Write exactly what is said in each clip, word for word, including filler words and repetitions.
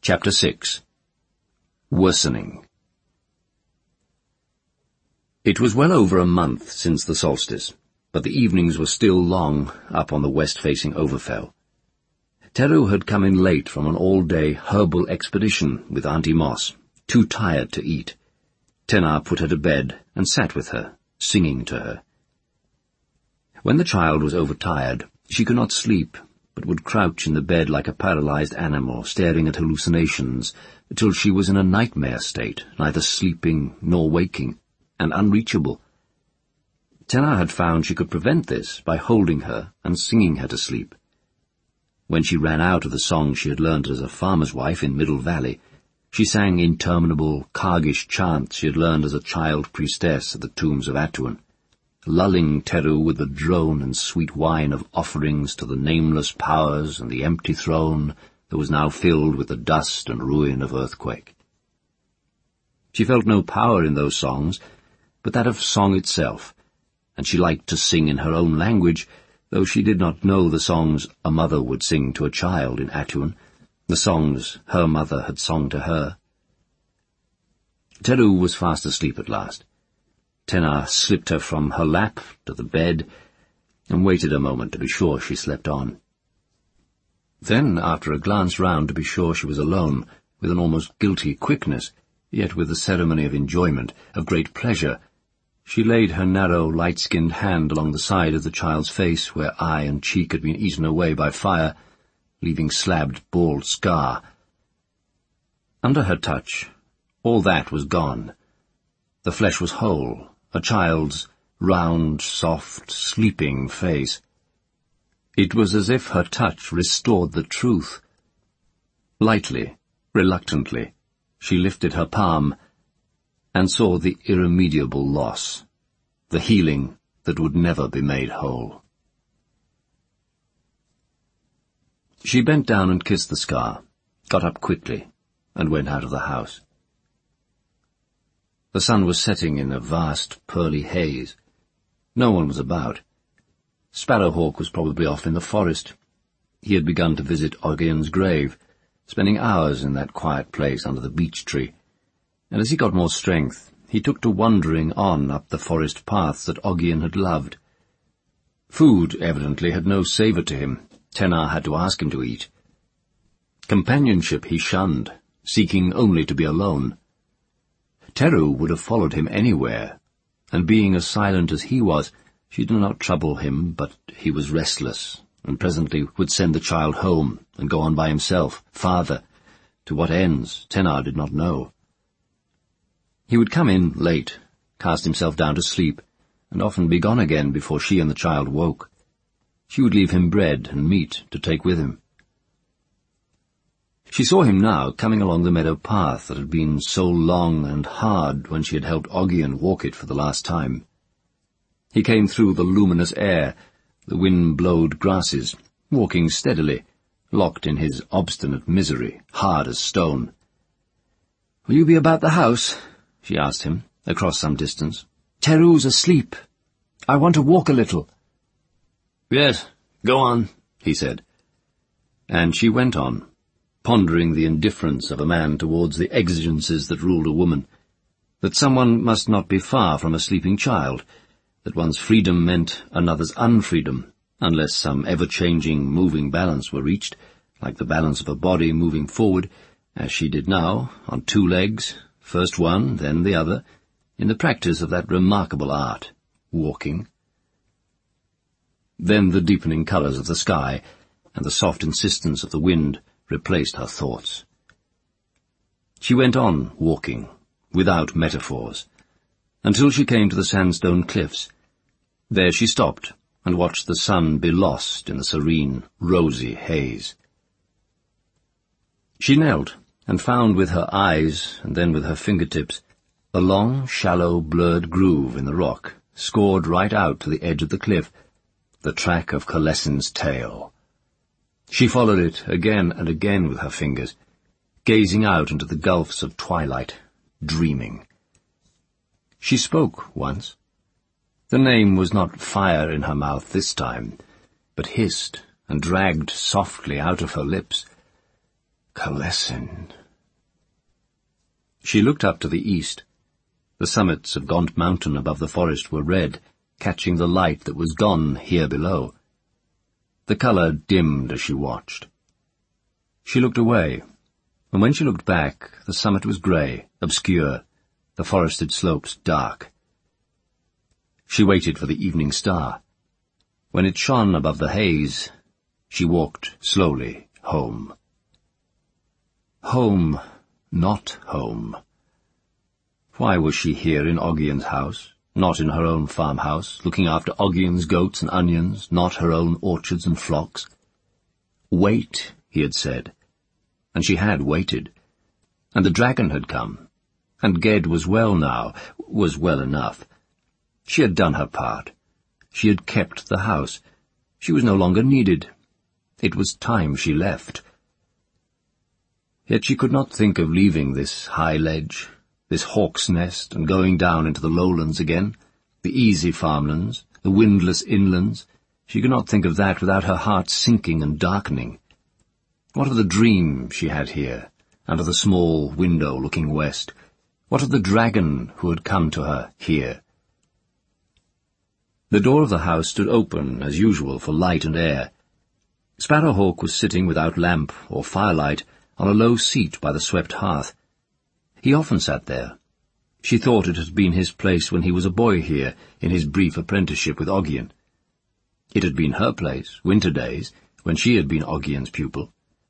Chapter six. Worsening. It was well over a month since the solstice, but the evenings were still long up on the west-facing Overfell. Teru had come in late from an all-day herbal expedition with Auntie Moss, too tired to eat. Tenar put her to bed and sat with her, singing to her. When the child was overtired, she could not sleep, but would crouch in the bed like a paralyzed animal, staring at hallucinations, till she was in a nightmare state, neither sleeping nor waking, and unreachable. Tenar had found she could prevent this by holding her and singing her to sleep. When she ran out of the song she had learned as a farmer's wife in Middle Valley, she sang interminable, Kargish chants she had learned as a child priestess at the tombs of Atuan, lulling Teru with the drone and sweet whine of offerings to the nameless powers and the empty throne that was now filled with the dust and ruin of earthquake. She felt no power in those songs, but that of song itself, and she liked to sing in her own language, though she did not know the songs a mother would sing to a child in Atuan, the songs her mother had sung to her. Teru was fast asleep at last. Tenar slipped her from her lap to the bed and waited a moment to be sure she slept on. Then, after a glance round to be sure she was alone, with an almost guilty quickness, yet with the ceremony of enjoyment, of great pleasure, she laid her narrow, light-skinned hand along the side of the child's face where eye and cheek had been eaten away by fire, leaving slabbed, bald scar. Under her touch, all that was gone. The flesh was whole, a child's round, soft, sleeping face. It was as if her touch restored the truth. Lightly, reluctantly, she lifted her palm and saw the irremediable loss, the healing that would never be made whole. She bent down and kissed the scar, got up quickly, and went out of the house. The sun was setting in a vast, pearly haze. No one was about. Sparrowhawk was probably off in the forest. He had begun to visit Oggian's grave, spending hours in that quiet place under the beech tree, and as he got more strength, he took to wandering on up the forest paths that Oggian had loved. Food, evidently, had no savour to him. Tenar had to ask him to eat. Companionship he shunned, seeking only to be alone. Teru would have followed him anywhere, and being as silent as he was, she did not trouble him, but he was restless, and presently would send the child home and go on by himself, farther, to what ends Tenar did not know. He would come in late, cast himself down to sleep, and often be gone again before she and the child woke. She would leave him bread and meat to take with him. She saw him now coming along the meadow path that had been so long and hard when she had helped Oggian walk it for the last time. He came through the luminous air, the wind-blowed grasses, walking steadily, locked in his obstinate misery, hard as stone. "Will you be about the house?" she asked him, across some distance. "Teru's asleep. I want to walk a little." "Yes, go on," he said. And she went on, pondering the indifference of a man towards the exigencies that ruled a woman, that someone must not be far from a sleeping child, that one's freedom meant another's unfreedom, unless some ever-changing, moving balance were reached, like the balance of a body moving forward, as she did now, on two legs, first one, then the other, in the practice of that remarkable art, walking. Then the deepening colours of the sky and the soft insistence of the wind replaced her thoughts. She went on walking, without metaphors, until she came to the sandstone cliffs. There she stopped and watched the sun be lost in the serene, rosy haze. She knelt and found with her eyes, and then with her fingertips, a long, shallow, blurred groove in the rock, scored right out to the edge of the cliff, the track of Colesin's tail. She followed it again and again with her fingers, gazing out into the gulfs of twilight, dreaming. She spoke once. The name was not fire in her mouth this time, but hissed and dragged softly out of her lips. Kalesin. She looked up to the east. The summits of Gaunt Mountain above the forest were red, catching the light that was gone here below. The colour dimmed as she watched. She looked away, and when she looked back, the summit was grey, obscure, the forested slopes dark. She waited for the evening star. When it shone above the haze, she walked slowly home. Home, not home. Why was she here in Oggion's house, not in her own farmhouse, looking after Oggion's goats and onions, not her own orchards and flocks? Wait, he had said, and she had waited, and the dragon had come, and Ged was well now, was well enough. She had done her part. She had kept the house. She was no longer needed. It was time she left. Yet she could not think of leaving this high ledge, this hawk's nest, and going down into the lowlands again, the easy farmlands, the windless inlands. She could not think of that without her heart sinking and darkening. What of the dream she had here, under the small window looking west? What of the dragon who had come to her here? The door of the house stood open, as usual, for light and air. Sparrowhawk was sitting without lamp or firelight on a low seat by the swept hearth. He often sat there. She thought it had been his place when he was a boy here, in his brief apprenticeship with Oggion. It had been her place, winter days, when she had been Oggion's pupil.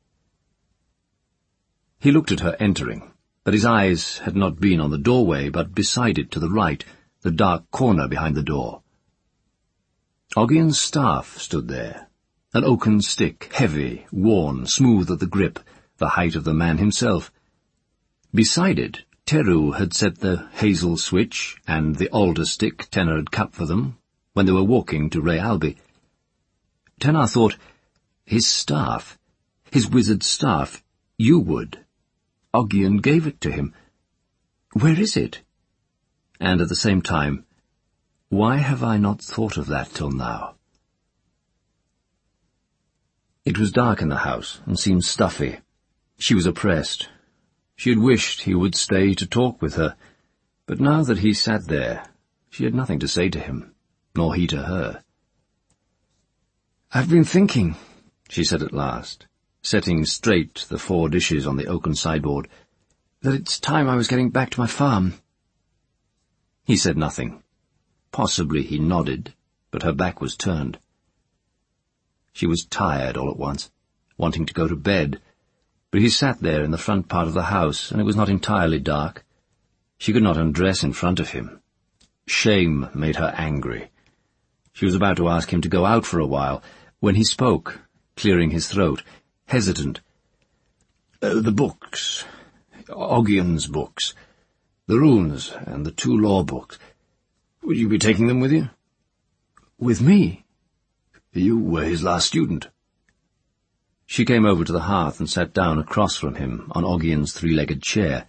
He looked at her entering, but his eyes had not been on the doorway, but beside it to the right, the dark corner behind the door. Oggion's staff stood there, an oaken stick, heavy, worn, smooth at the grip, the height of the man himself. Beside it, Teru had set the hazel switch and the alder stick Tenner had cut for them when they were walking to Ray Alby. Tenner thought, his staff, his wizard staff, you would. Oggion gave it to him. Where is it? And at the same time, why have I not thought of that till now? It was dark in the house, and seemed stuffy. She was oppressed. She had wished he would stay to talk with her, but now that he sat there, she had nothing to say to him, nor he to her. "I've been thinking," she said at last, setting straight the four dishes on the oaken sideboard, "that it's time I was getting back to my farm." He said nothing. Possibly he nodded, but her back was turned. She was tired all at once, wanting to go to bed, but he sat there in the front part of the house, and it was not entirely dark. She could not undress in front of him. Shame made her angry. She was about to ask him to go out for a while, when he spoke, clearing his throat, hesitant. Uh, the books, Oggion's books, the runes and the two law books. Would you be taking them with you? With me? You were his last student. She came over to the hearth and sat down across from him on Oggion's three-legged chair.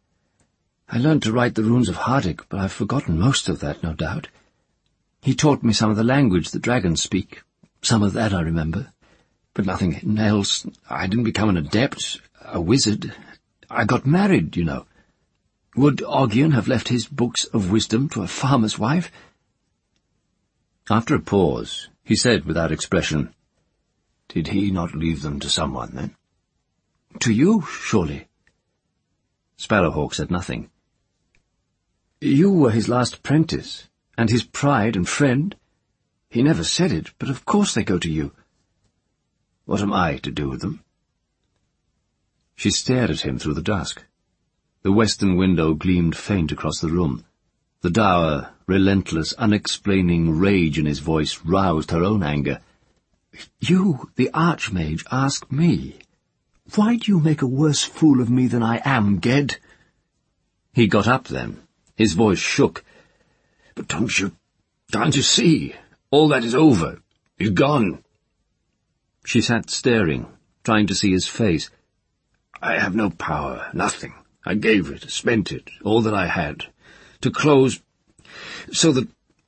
I learned to write the runes of Hardic, but I've forgotten most of that, no doubt. He taught me some of the language the dragons speak. Some of that I remember, but nothing else. I didn't become an adept, a wizard. I got married, you know. Would Oggion have left his books of wisdom to a farmer's wife? After a pause, he said without expression, "Did he not leave them to someone, then?" "To you, surely." Sparrowhawk said nothing. "You were his last apprentice, and his pride and friend. He never said it, but of course they go to you." "What am I to do with them?" She stared at him through the dusk. The western window gleamed faint across the room. The dour, relentless, unexplaining rage in his voice roused her own anger. "You, the Archmage, ask me. Why do you make a worse fool of me than I am, Ged?" He got up then. His voice shook. "But don't you, can't you see? All that is over. It's gone." She sat staring, trying to see his face. "I have no power, nothing. I gave it, spent it, all that I had, to close, so that,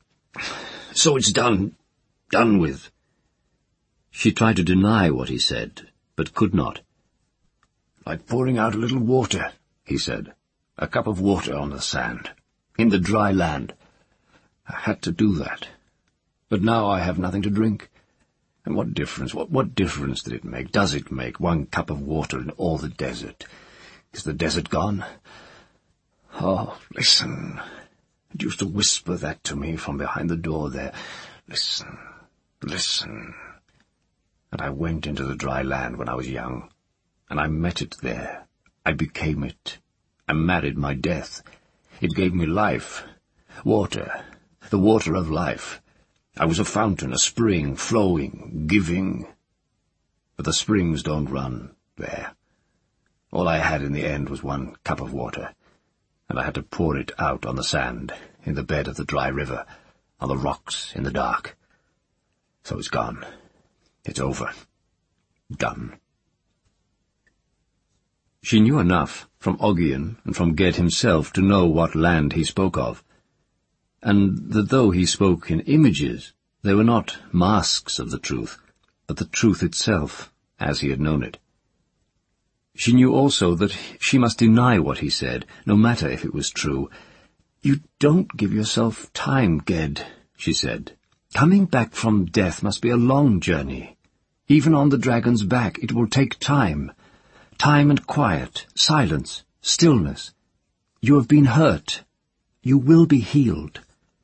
so it's done, done with." She tried to deny what he said, but could not. "Like pouring out a little water," he said. "A cup of water on the sand, in the dry land. I had to do that. But now I have nothing to drink. And what difference, what, what difference did it make, does it make, one cup of water in all the desert? Is the desert gone? Oh, listen. It used to whisper that to me from behind the door there. Listen, listen. And I went into the dry land when I was young, and I met it there. I became it. I married my death. It gave me life. Water. The water of life. I was a fountain, a spring, flowing, giving. But the springs don't run there. All I had in the end was one cup of water, and I had to pour it out on the sand, in the bed of the dry river, on the rocks, in the dark. So it's gone. It's over. Done. She knew enough from Ogion and from Ged himself to know what land he spoke of, and that though he spoke in images, they were not masks of the truth, but the truth itself, as he had known it. She knew also that she must deny what he said, no matter if it was true. "You don't give yourself time, Ged," she said. "Coming back from death must be a long journey. Even on the dragon's back it will take time. Time and quiet, silence, stillness. You have been hurt. You will be healed."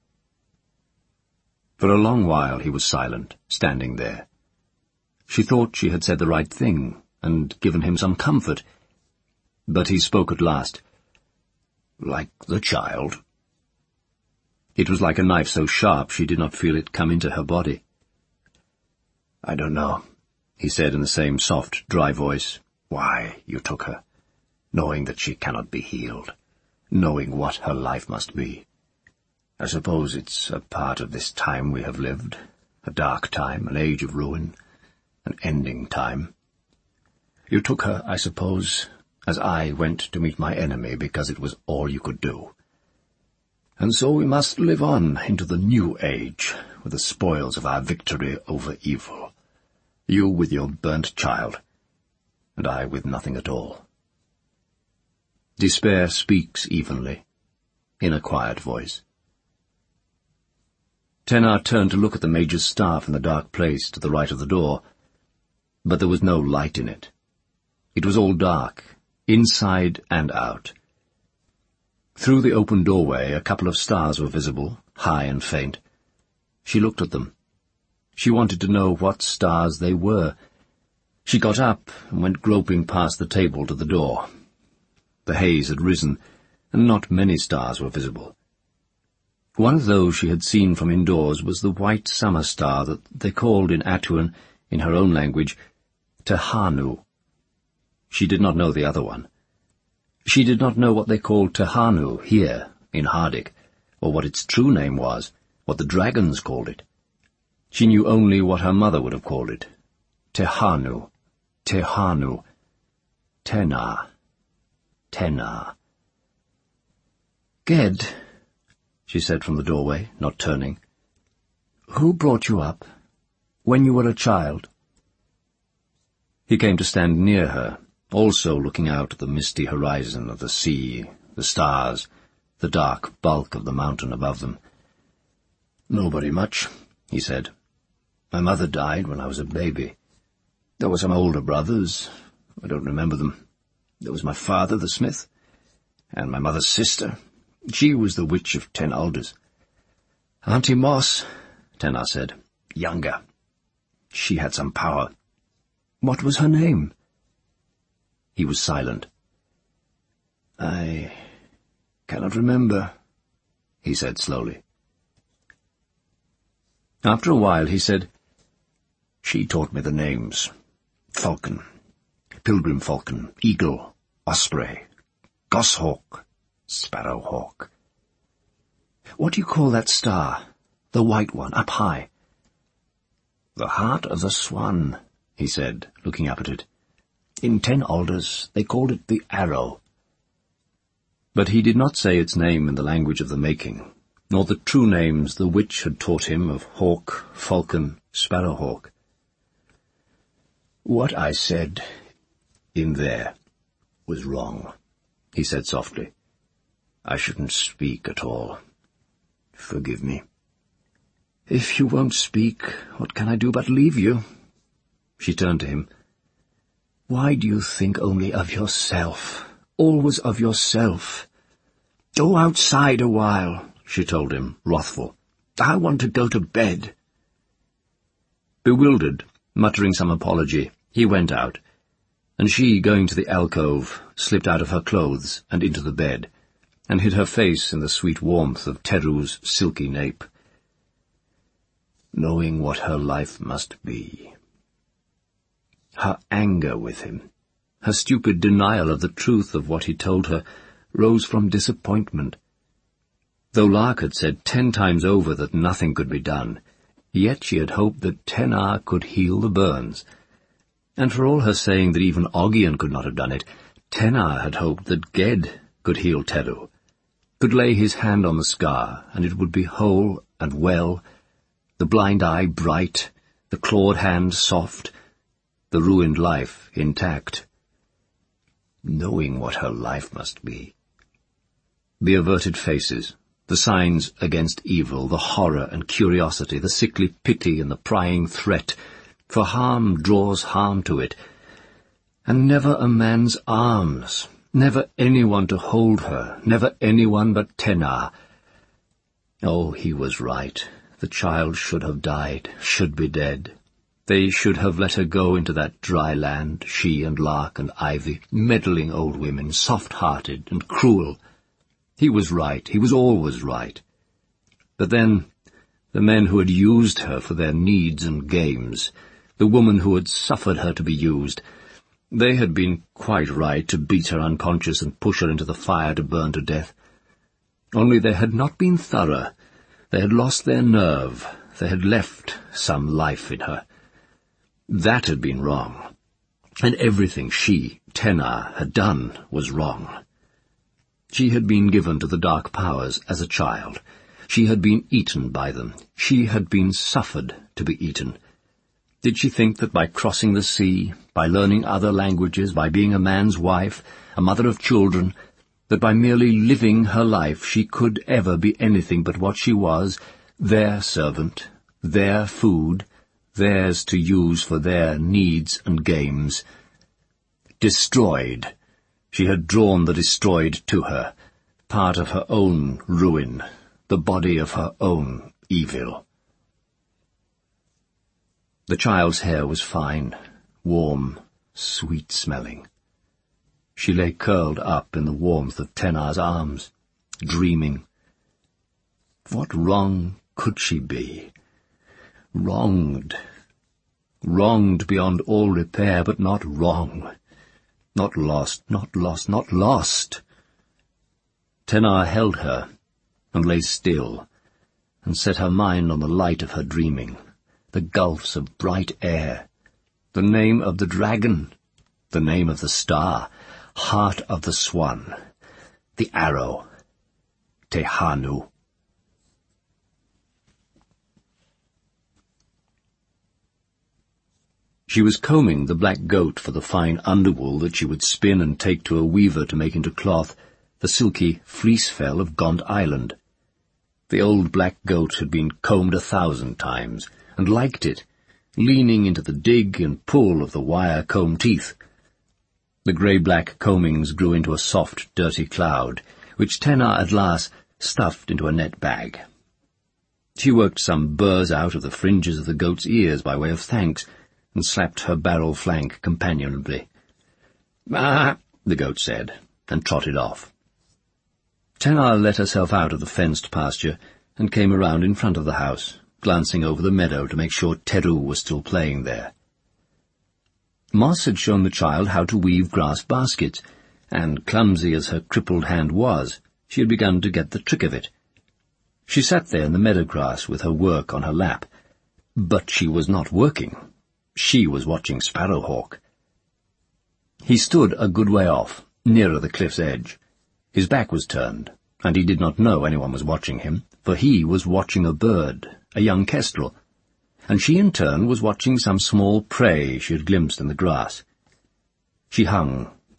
For a long while he was silent, standing there. She thought she had said the right thing, and given him some comfort. But he spoke at last. "Like the child." It was like a knife so sharp she did not feel it come into her body. "I don't know," he said in the same soft, dry voice, "why you took her, knowing that she cannot be healed, knowing what her life must be. I suppose it's a part of this time we have lived, a dark time, an age of ruin, an ending time. You took her, I suppose, as I went to meet my enemy because it was all you could do. And so we must live on into the new age, with the spoils of our victory over evil. You with your burnt child, and I with nothing at all." Despair speaks evenly, in a quiet voice. Tenar turned to look at the Major's staff in the dark place to the right of the door, but there was no light in it. It was all dark, inside and out. Through the open doorway a couple of stars were visible, high and faint. She looked at them. She wanted to know what stars they were. She got up and went groping past the table to the door. The haze had risen, and not many stars were visible. One of those she had seen from indoors was the white summer star that they called in Atuan, in her own language, Tehanu. She did not know the other one. She did not know what they called Tehanu here, in Hardik, or what its true name was, what the dragons called it. She knew only what her mother would have called it. Tehanu, Tehanu, Tenar, Tenar. "Ged," she said from the doorway, not turning, "who brought you up, when you were a child?" He came to stand near her, also looking out at the misty horizon of the sea, the stars, the dark bulk of the mountain above them. "Nobody much," he said. "My mother died when I was a baby. There were some older brothers. I don't remember them. There was my father, the smith, and my mother's sister. She was the witch of Ten Alders. Auntie Moss," Tenar said, "younger. She had some power." "What was her name?" He was silent. "I cannot remember," he said slowly. After a while he said, "She taught me the names. Falcon, Pilgrim Falcon, Eagle, Osprey, Goshawk, Sparrowhawk." "What do you call that star, the white one, up high?" "The heart of the swan," he said, looking up at it. "In Ten Alders they called it the arrow." But he did not say its name in the language of the making, nor the true names the witch had taught him of hawk, falcon, sparrowhawk. "What I said in there," was wrong," he said softly. "I shouldn't speak at all. Forgive me." "If you won't speak, what can I do but leave you?" She turned to him. "Why do you think only of yourself, always of yourself? Go outside a while," she told him, wrathful. "I want to go to bed." Bewildered, muttering some apology, he went out, and she, going to the alcove, slipped out of her clothes and into the bed, and hid her face in the sweet warmth of Teru's silky nape. Knowing what her life must be. Her anger with him, her stupid denial of the truth of what he told her, rose from disappointment. Though Lark had said ten times over that nothing could be done, yet she had hoped that Tenar could heal the burns. And for all her saying that even Ogian could not have done it, Tenar had hoped that Ged could heal Teru, could lay his hand on the scar, and it would be whole and well, the blind eye bright, the clawed hand soft, the ruined life intact. Knowing what her life must be. The averted faces, the signs against evil, the horror and curiosity, the sickly pity and the prying threat, for harm draws harm to it, and never a man's arms, never anyone to hold her, never anyone but Tenar. Oh, he was right. The child should have died, should be dead. They should have let her go into that dry land, she and Lark and Ivy, meddling old women, soft-hearted and cruel. He was right, he was always right. But then, the men who had used her for their needs and games, the woman who had suffered her to be used, they had been quite right to beat her unconscious and push her into the fire to burn to death. Only they had not been thorough. They had lost their nerve. They had left some life in her. That had been wrong. And everything she, Tenar, had done was wrong. She had been given to the dark powers as a child. She had been eaten by them. She had been suffered to be eaten. Did she think that by crossing the sea, by learning other languages, by being a man's wife, a mother of children, that by merely living her life she could ever be anything but what she was, their servant, their food, theirs to use for their needs and games? Destroyed. She had drawn the destroyed to her, part of her own ruin, the body of her own evil. The child's hair was fine, warm, sweet-smelling. She lay curled up in the warmth of Tenar's arms, dreaming. What wrong could she be? Wronged. Wronged beyond all repair, but not wrong. Not lost, not lost, not lost. Tenar held her, and lay still, and set her mind on the light of her dreaming, the gulfs of bright air, the name of the dragon, the name of the star, heart of the swan, the arrow, Tehanu. She was combing the black goat for the fine underwool that she would spin and take to a weaver to make into cloth, the silky fleece-fell of Gaunt Island. The old black goat had been combed a thousand times, and liked it, leaning into the dig and pull of the wire comb teeth. The grey-black combings grew into a soft, dirty cloud, which Tenar at last stuffed into a net bag. She worked some burrs out of the fringes of the goat's ears by way of thanks, and slapped her barrel flank companionably. "Ah," the goat said, and trotted off. Tenar let herself out of the fenced pasture, and came around in front of the house, glancing over the meadow to make sure Teru was still playing there. Moss had shown the child how to weave grass baskets, and, clumsy as her crippled hand was, she had begun to get the trick of it. She sat there in the meadow grass with her work on her lap, but she was not working. She was watching Sparrowhawk. He stood a good way off, nearer the cliff's edge. His back was turned, and he did not know anyone was watching him, for he was watching a bird, a young kestrel, and she in turn was watching some small prey she had glimpsed in the grass. She hung,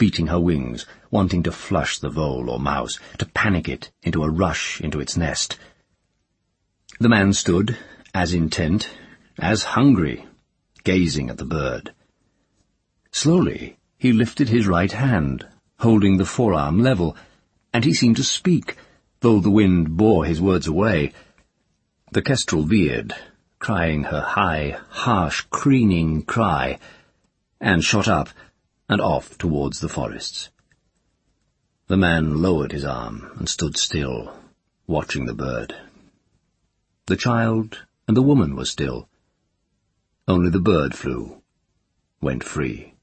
beating her wings, wanting to flush the vole or mouse, to panic it into a rush into its nest. The man stood, as intent, as hungry, gazing at the bird. Slowly he lifted his right hand, holding the forearm level, and he seemed to speak, though the wind bore his words away. The kestrel veered, crying her high, harsh, crooning cry, and shot up and off towards the forests. The man lowered his arm and stood still, watching the bird. The child and the woman were still. Only the bird flew, went free.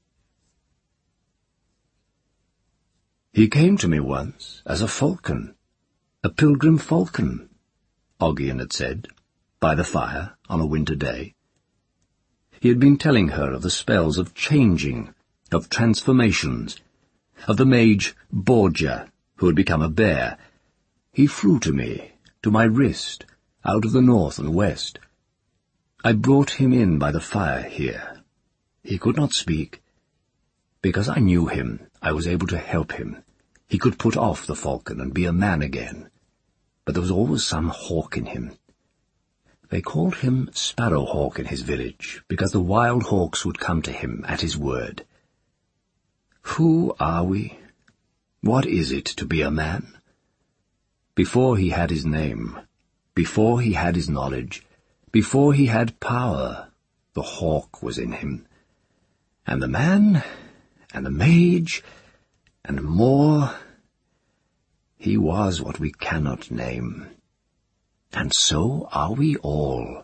He came to me once as a falcon, a pilgrim falcon, Ogian had said, by the fire on a winter day. He had been telling her of the spells of changing, of transformations, of the mage Borgia, who had become a bear. He flew to me, to my wrist, out of the north and west. I brought him in by the fire here. He could not speak. Because I knew him, I was able to help him. He could put off the falcon and be a man again. But there was always some hawk in him. They called him Sparrowhawk in his village, because the wild hawks would come to him at his word. Who are we? What is it to be a man? Before he had his name, before he had his knowledge, before he had power, the hawk was in him. And the man, and the mage, and more, he was what we cannot name. And so are we all.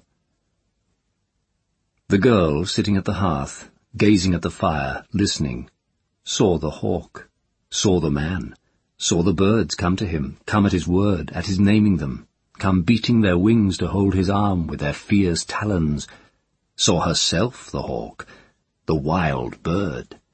The girl, sitting at the hearth, gazing at the fire, listening, saw the hawk, saw the man, saw the birds come to him, come at his word, at his naming them, come beating their wings to hold his arm with their fierce talons, saw herself the hawk, the wild bird.